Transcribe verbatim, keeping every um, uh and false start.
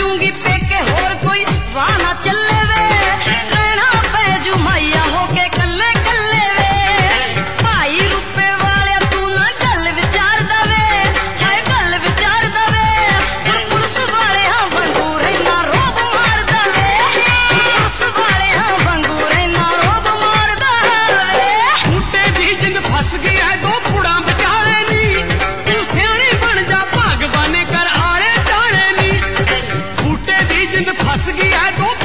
जाऊंगी पेके होर कोई वाह ना चले वे रहना पैजू माइया होके कल्ले कल्ले वे भाई रुपए वाले तू ना गल विचार दवे है गल विचार दवे पुलिस वाले हाँ बंगूरे ना रोब मार दवे पुलिस वाले हाँ बंगूरे ना रोब मार दवे बूटे दी जिंद फस गई है दो पुड़ा बचाले नी तू सियाणी बन जा भाग बने कर आले जाने नी बूटे दी जिंद फस गई है दो